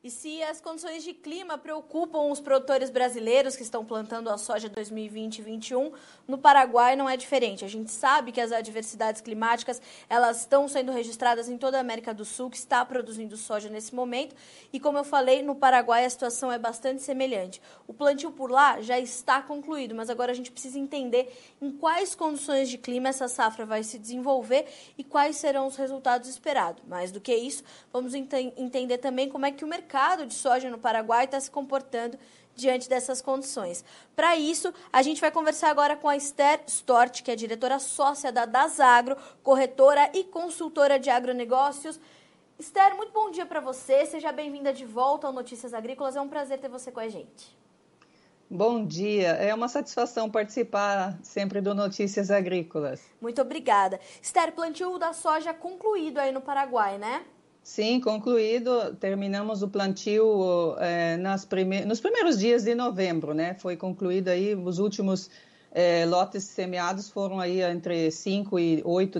E se as condições de clima preocupam os produtores brasileiros que estão plantando a soja 2020 e 2021, no Paraguai não é diferente. A gente sabe que as adversidades climáticas elas estão sendo registradas em toda a América do Sul, que está produzindo soja nesse momento. E como eu falei, no Paraguai a situação é bastante semelhante. O plantio por lá já está concluído, mas agora a gente precisa entender em quais condições de clima essa safra vai se desenvolver e quais serão os resultados esperados. Mais do que isso, vamos entender também como é que o mercado de soja no Paraguai está se comportando diante dessas condições. Para isso, a gente vai conversar agora com a Esther Stort, que é diretora sócia da Dasagro, corretora e consultora de agronegócios. Esther, muito bom dia para você. Seja bem-vinda de volta ao Notícias Agrícolas. É um prazer ter você com a gente. Bom dia, é uma satisfação participar sempre do Notícias Agrícolas. Muito obrigada. Esther, plantio da soja concluído aí no Paraguai, né? Sim, concluído, terminamos o plantio nos primeiros dias de novembro, né? Foi concluído aí, os últimos lotes semeados foram aí entre 5 e 8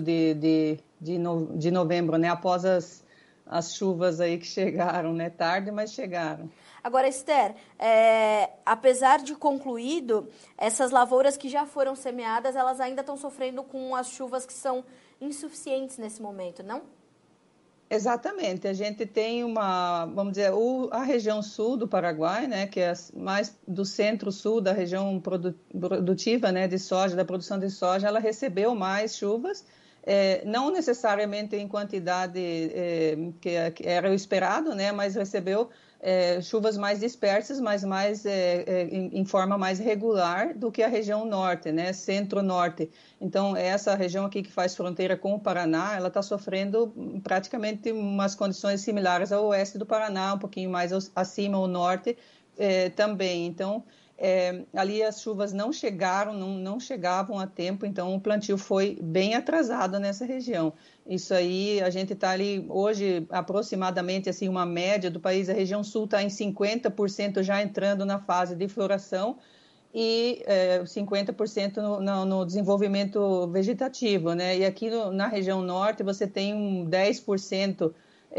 de novembro, né? Após as chuvas aí que chegaram, né? Tarde, mas chegaram. Agora, Esther, apesar de concluído, essas lavouras que já foram semeadas, elas ainda estão sofrendo com as chuvas que são insuficientes nesse momento, não? Exatamente, a gente tem vamos dizer, a região sul do Paraguai, né, que é mais do centro-sul da região produtiva, né, de soja, da produção de soja, ela recebeu mais chuvas, não necessariamente em quantidade que era o esperado, né, mas recebeu chuvas mais dispersas, mas em forma mais regular do que a região norte, né, centro-norte. Então, essa região aqui que faz fronteira com o Paraná, ela está sofrendo praticamente umas condições similares ao oeste do Paraná, um pouquinho mais acima, ao norte também. Então, ali as chuvas não chegavam a tempo, então o plantio foi bem atrasado nessa região. Isso aí, a gente está ali hoje aproximadamente assim, uma média do país, a região sul está em 50% já entrando na fase de floração e 50% no desenvolvimento vegetativo, né? E aqui na região norte você tem um 10%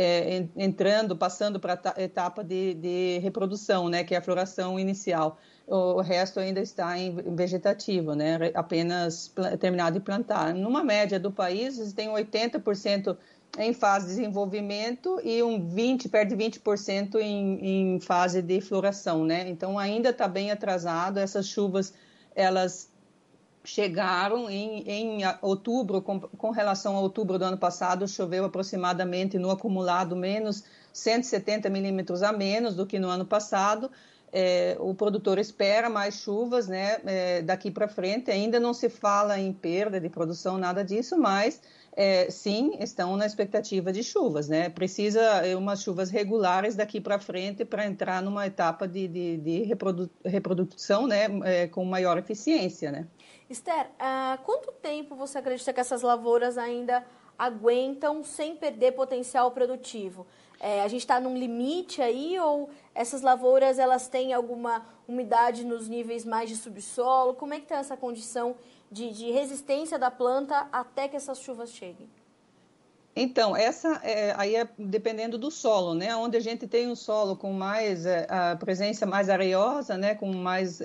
passando para a etapa de reprodução, né? Que é a floração inicial. O resto ainda está em vegetativo, né? Apenas terminado de plantar. Numa média do país, você tem 80% em fase de desenvolvimento e perto de 20% em fase de floração, né? Então, ainda está bem atrasado. Essas chuvas, elas chegaram em outubro, com relação a outubro do ano passado, choveu aproximadamente no acumulado menos 170 milímetros a menos do que no ano passado. O produtor espera mais chuvas, né, daqui para frente. Ainda não se fala em perda de produção, nada disso, mas sim, estão na expectativa de chuvas, né? Precisa umas chuvas regulares daqui para frente para entrar numa etapa de reprodução, né, com maior eficiência, né? Esther, quanto tempo você acredita que essas lavouras ainda aguentam sem perder potencial produtivo? A gente está num limite aí ou essas lavouras elas têm alguma umidade nos níveis mais de subsolo? Como é que está essa condição de resistência da planta até que essas chuvas cheguem? Então, aí é dependendo do solo, né? Onde a gente tem um solo com mais a presença mais areosa, né? Com mais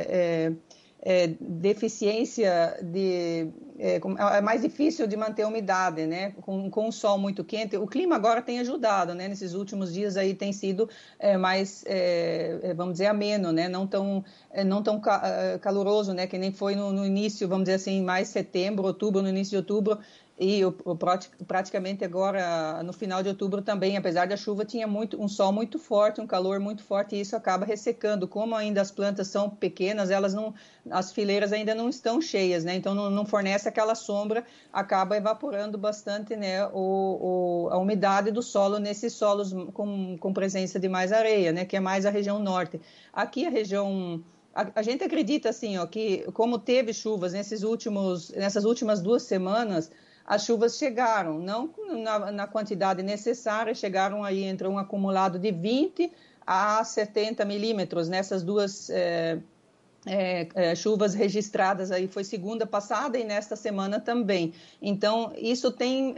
deficiência é mais difícil de manter a umidade, né? Com o sol muito quente. O clima agora tem ajudado, né? Nesses últimos dias aí tem sido mais, vamos dizer, ameno, né? Não tão caloroso, né? Que nem foi no início, vamos dizer assim, mais setembro, outubro, no início de outubro. E praticamente agora, no final de outubro também, apesar da chuva, tinha um sol muito forte, um calor muito forte, e isso acaba ressecando. Como ainda as plantas são pequenas, as fileiras ainda não estão cheias, né? Então não fornece aquela sombra, acaba evaporando bastante, né, a umidade do solo nesses solos com presença de mais areia, né, que é mais a região norte. Aqui a região... A gente acredita assim, ó, que como teve chuvas nessas últimas 2 semanas, as chuvas chegaram, não na quantidade necessária, chegaram aí entre um acumulado de 20 a 70 milímetros nessas duas chuvas registradas aí, foi segunda passada e nesta semana também. Então, isso tem,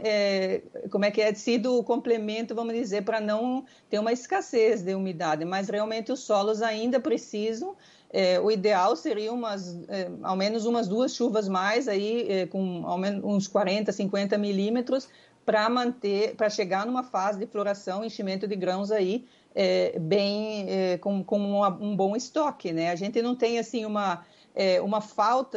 sido o complemento, vamos dizer, para não ter uma escassez de umidade, mas realmente os solos ainda precisam. O ideal seria ao menos umas 2 chuvas mais, aí, com ao menos uns 40, 50 milímetros, para chegar numa fase de floração, enchimento de grãos aí, com um bom estoque, né? A gente não tem assim uma falta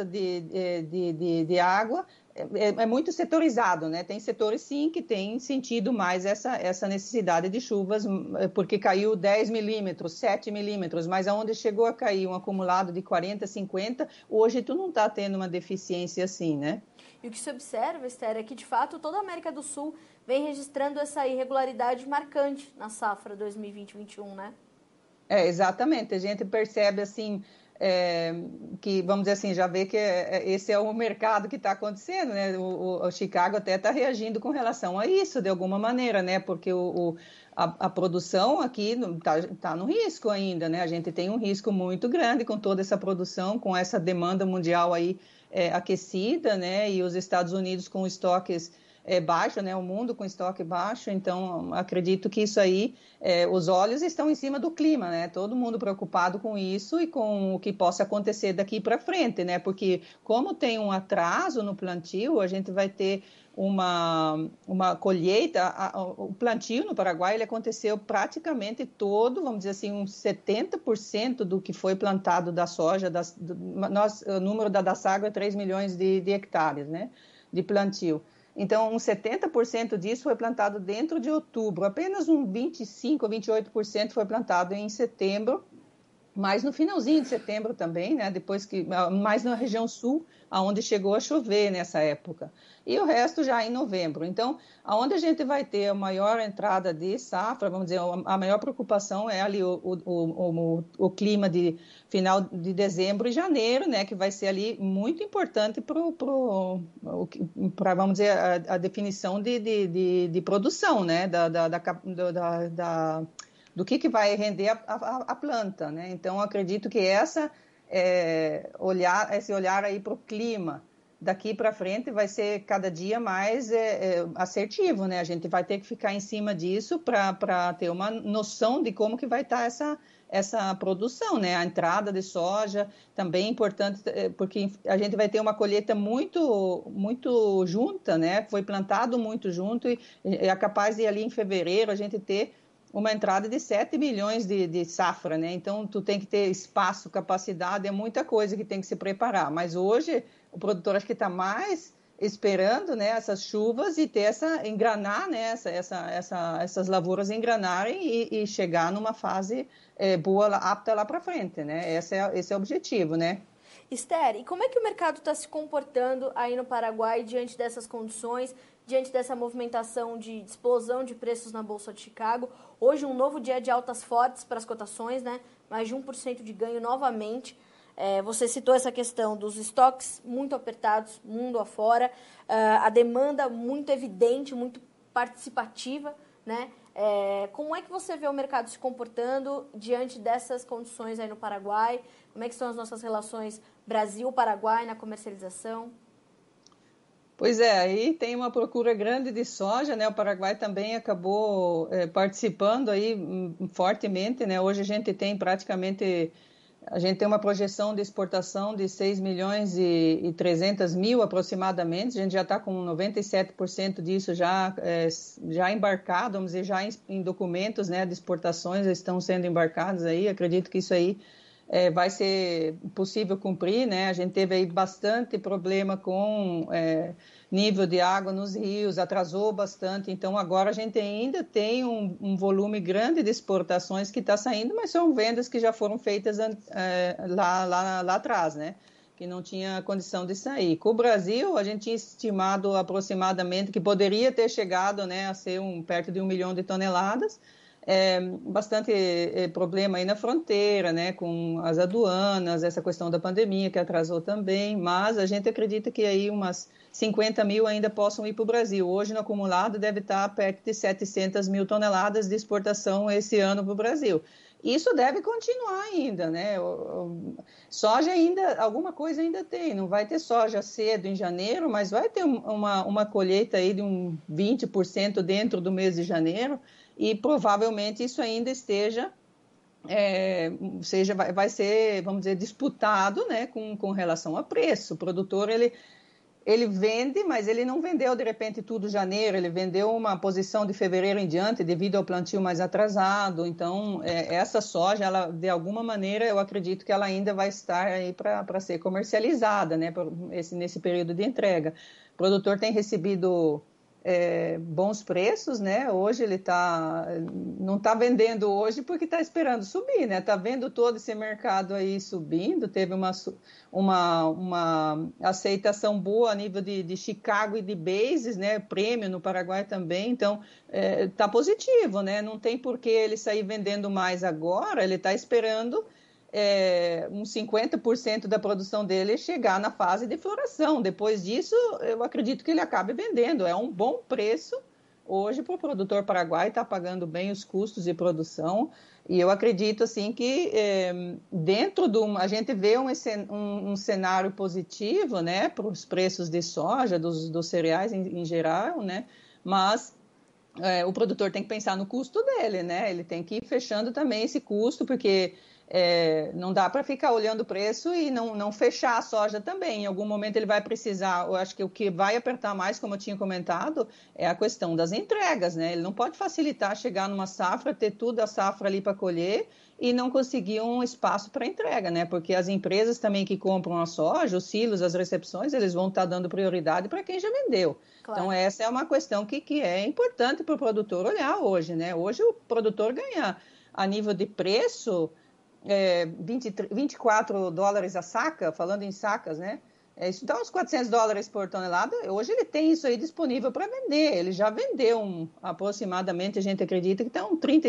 de água, muito setorizado, né? Tem setores sim que têm sentido mais essa necessidade de chuvas, porque caiu 10 milímetros, 7 milímetros, mas aonde chegou a cair um acumulado de 40, 50, hoje tu não está tendo uma deficiência assim, né? E o que se observa, Esther, é que, de fato, toda a América do Sul vem registrando essa irregularidade marcante na safra 2020-21, né? Exatamente. A gente percebe, assim, que, vamos dizer assim, já vê que esse é o mercado que está acontecendo, né? O Chicago até está reagindo com relação a isso, de alguma maneira, né? Porque a produção aqui está no risco ainda, né? A gente tem um risco muito grande com toda essa produção, com essa demanda mundial aí aquecida, né? E os Estados Unidos com estoques baixo, né? O mundo com estoque baixo. Então, acredito que isso aí, os olhos estão em cima do clima, né? Todo mundo preocupado com isso e com o que possa acontecer daqui para frente, né? Porque como tem um atraso no plantio, a gente vai ter uma colheita. O plantio no Paraguai ele aconteceu praticamente todo, vamos dizer assim, uns 70% do que foi plantado da soja. O número da Sago é 3 milhões de hectares, né? De plantio. Então, uns 70% disso foi plantado dentro de outubro, apenas uns 25% ou 28% foi plantado em setembro, mas no finalzinho de setembro também, né? Mais na região sul, aonde chegou a chover nessa época. E o resto já em novembro. Então, aonde a gente vai ter a maior entrada de safra, vamos dizer, a maior preocupação é ali o clima de final de dezembro e janeiro, né? Que vai ser ali muito importante para vamos dizer, a definição de produção, né? Do que vai render a planta, né? Então, acredito que esse olhar aí para o clima daqui para frente vai ser cada dia mais assertivo, né? A gente vai ter que ficar em cima disso para ter uma noção de como que vai estar essa produção, né? A entrada de soja também é importante, porque a gente vai ter uma colheita muito, muito junta, né? Foi plantado muito junto e é capaz de ali em fevereiro a gente ter uma entrada de 7 milhões de safra, né? Então, tu tem que ter espaço, capacidade, é muita coisa que tem que se preparar. Mas hoje, o produtor acho que está mais esperando, né, essas chuvas e ter engranar, né, essas lavouras engranarem e chegar numa fase boa, apta lá para frente, né? Esse é o objetivo, né? Esther, e como é que o mercado está se comportando aí no Paraguai diante dessas condições, diante dessa movimentação de explosão de preços na Bolsa de Chicago? Hoje, um novo dia de altas fortes para as cotações, né? Mais de 1% de ganho novamente. Você citou essa questão dos estoques muito apertados, mundo afora, a demanda muito evidente, muito participativa, né? Como é que você vê o mercado se comportando diante dessas condições aí no Paraguai? Como é que estão as nossas relações Brasil-Paraguai na comercialização? Pois aí tem uma procura grande de soja, né? O Paraguai também acabou participando aí fortemente, né? Hoje a gente tem uma projeção de exportação de 6 milhões e 300 mil aproximadamente. A gente já está com 97% disso já embarcado, vamos dizer, já em documentos, né, de exportações estão sendo embarcados aí. Acredito que isso aí vai ser possível cumprir, né? A gente teve aí bastante problema com nível de água nos rios, atrasou bastante, então agora a gente ainda tem um volume grande de exportações que está saindo, mas são vendas que já foram feitas lá atrás, né? Que não tinha condição de sair. Com o Brasil, a gente tinha estimado aproximadamente que poderia ter chegado, né, a ser perto de 1 milhão de toneladas, bastante problema aí na fronteira, né, com as aduanas, essa questão da pandemia que atrasou também, mas a gente acredita que aí umas 50 mil ainda possam ir para o Brasil. Hoje, no acumulado, deve estar perto de 700 mil toneladas de exportação esse ano para o Brasil. Isso deve continuar ainda, né? Soja ainda, alguma coisa ainda tem, não vai ter soja cedo em janeiro, mas vai ter uma colheita aí de um 20% dentro do mês de janeiro, e provavelmente isso ainda vai ser, vamos dizer, disputado, né, com relação a preço. O produtor, ele vende, mas ele não vendeu de repente tudo janeiro, ele vendeu uma posição de fevereiro em diante devido ao plantio mais atrasado. Então, essa soja, ela, de alguma maneira, eu acredito que ela ainda vai estar aí para ser comercializada, né, nesse período de entrega. O produtor tem recebido bons preços, né? Hoje ele não está vendendo hoje porque está esperando subir, né? Está vendo todo esse mercado aí subindo, teve uma aceitação boa a nível de Chicago e de bases, né? Prêmio no Paraguai também, então está positivo, né? Não tem por que ele sair vendendo mais agora, ele está esperando uns 50% da produção dele chegar na fase de floração. Depois disso, eu acredito que ele acabe vendendo. É um bom preço hoje para o produtor paraguaio, está pagando bem os custos de produção. E eu acredito assim que a gente vê um cenário positivo, né, para os preços de soja, dos cereais em geral, né? Mas o produtor tem que pensar no custo dele, né? Ele tem que ir fechando também esse custo, porque não dá para ficar olhando o preço e não fechar a soja também. Em algum momento ele vai precisar, eu acho que o que vai apertar mais, como eu tinha comentado, é a questão das entregas, né? Ele não pode facilitar chegar numa safra, ter tudo a safra ali para colher e não conseguir um espaço para entrega, né? Porque as empresas também que compram a soja, os silos, as recepções, eles vão estar dando prioridade para quem já vendeu. Claro. Então, essa é uma questão que é importante para o produtor olhar hoje, né? Hoje o produtor ganha a nível de preço 24 dólares a saca, falando em sacas, né? Isso dá uns 400 dólares por tonelada. Hoje ele tem isso aí disponível para vender. Ele já vendeu aproximadamente, a gente acredita que está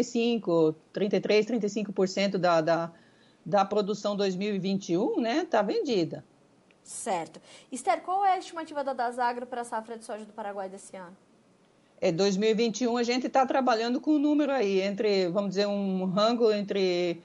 35% da produção 2021, né? Está vendida. Certo. Esther, qual é a estimativa da Dasagro para a safra de soja do Paraguai desse ano? 2021 a gente está trabalhando com um número aí, vamos dizer, um rango entre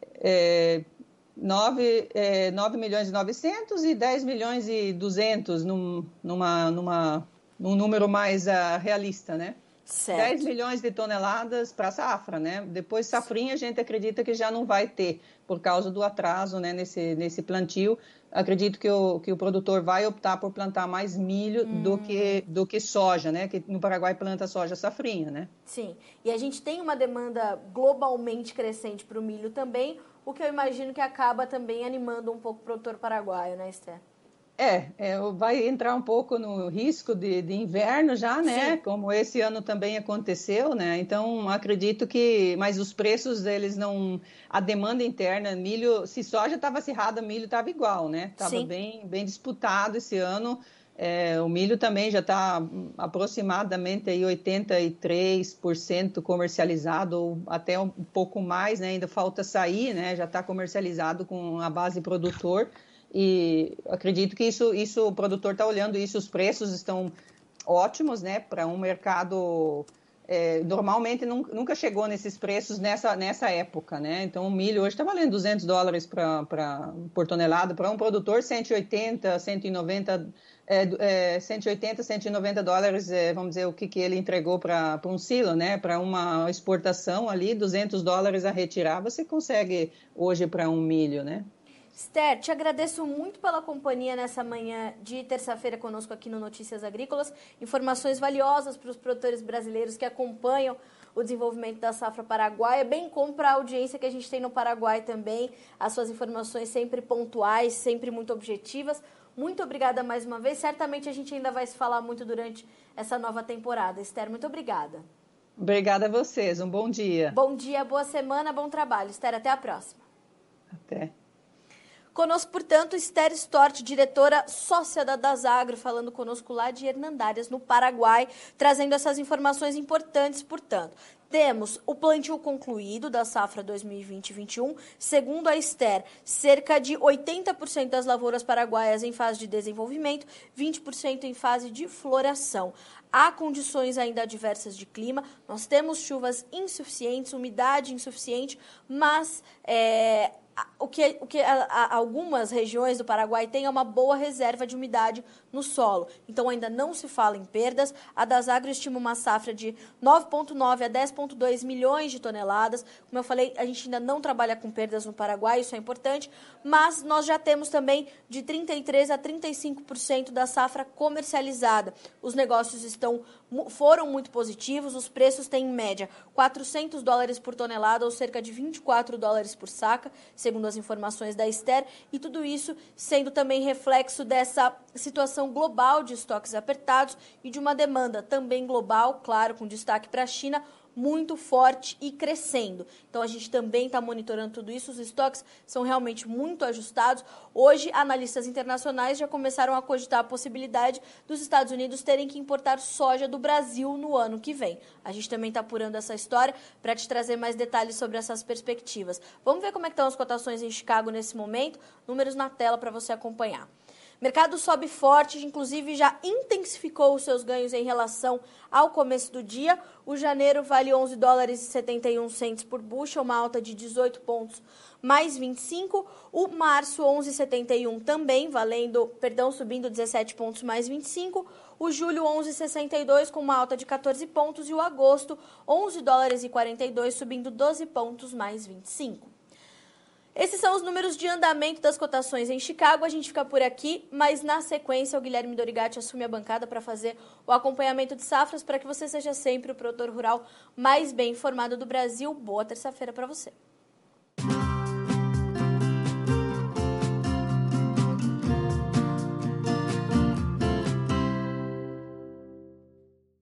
9 milhões e 900 e 10 milhões e 200 num número mais realista, né? Certo. 10 milhões de toneladas para safra, né? Depois safrinha a gente acredita que já não vai ter, por causa do atraso, né, nesse plantio. Acredito que o produtor vai optar por plantar mais milho do que soja, né? Que no Paraguai planta soja safrinha, né? Sim, e a gente tem uma demanda globalmente crescente para o milho também, o que eu imagino que acaba também animando um pouco o produtor paraguaio, né, Esther? Vai entrar um pouco no risco de inverno já, né? Sim. Como esse ano também aconteceu, né? Então, acredito mas os preços deles não... A demanda interna, milho... Se soja estava acirrada, milho estava igual, né? Estava bem disputado esse ano. O milho também já está aproximadamente aí 83% comercializado, ou até um pouco mais, né? Ainda falta sair, né? Já está comercializado com a base produtor. E acredito que isso o produtor está olhando isso, os preços estão ótimos, né, para um mercado normalmente nunca chegou nesses preços nessa época, né? Então o milho hoje está valendo 200 dólares por tonelada, para um produtor 180, 190 dólares, vamos dizer, o que ele entregou para um silo, né? Para uma exportação ali, 200 dólares a retirar, você consegue hoje para um milho, né? Esther, te agradeço muito pela companhia nessa manhã de terça-feira conosco aqui no Notícias Agrícolas. Informações valiosas para os produtores brasileiros que acompanham o desenvolvimento da safra paraguaia, bem como para a audiência que a gente tem no Paraguai também. As suas informações sempre pontuais, sempre muito objetivas. Muito obrigada mais uma vez. Certamente a gente ainda vai se falar muito durante essa nova temporada. Esther, muito obrigada. Obrigada a vocês. Um bom dia. Bom dia, boa semana, bom trabalho. Esther, até a próxima. Até. Conosco, portanto, Esther Stort, diretora sócia da Dasagro, falando conosco lá de Hernandárias, no Paraguai, trazendo essas informações importantes, portanto. Temos o plantio concluído da safra 2020-21. Segundo a Esther, cerca de 80% das lavouras paraguaias em fase de desenvolvimento, 20% em fase de floração. Há condições ainda adversas de clima, nós temos chuvas insuficientes, umidade insuficiente, mas algumas regiões do Paraguai têm uma boa reserva de umidade no solo. Então, ainda não se fala em perdas. A Dasagro estima uma safra de 9,9 a 10,2 milhões de toneladas. Como eu falei, a gente ainda não trabalha com perdas no Paraguai, isso é importante, mas nós já temos também de 33% a 35% da safra comercializada. Os negócios foram muito positivos, os preços têm, em média, $400 por tonelada, ou cerca de $24 por saca, segundo as informações da Esther, e tudo isso sendo também reflexo dessa situação global de estoques apertados e de uma demanda também global, claro, com destaque para a China, muito forte e crescendo. Então, a gente também está monitorando tudo isso, os estoques são realmente muito ajustados. Hoje, analistas internacionais já começaram a cogitar a possibilidade dos Estados Unidos terem que importar soja do Brasil no ano que vem. A gente também está apurando essa história para te trazer mais detalhes sobre essas perspectivas. Vamos ver como é que estão as cotações em Chicago nesse momento? Números na tela para você acompanhar. O mercado sobe forte, inclusive já intensificou os seus ganhos em relação ao começo do dia. O janeiro vale $11,71 por bushel, uma alta de 18 pontos mais 25. O março 11,71 também, subindo 17 pontos mais 25. O julho 11,62 com uma alta de 14 pontos e o agosto $11,42 subindo 12 pontos mais 25. Esses são os números de andamento das cotações em Chicago. A gente fica por aqui, mas na sequência o Guilherme Dorigatti assume a bancada para fazer o acompanhamento de safras para que você seja sempre o produtor rural mais bem informado do Brasil. Boa terça-feira para você.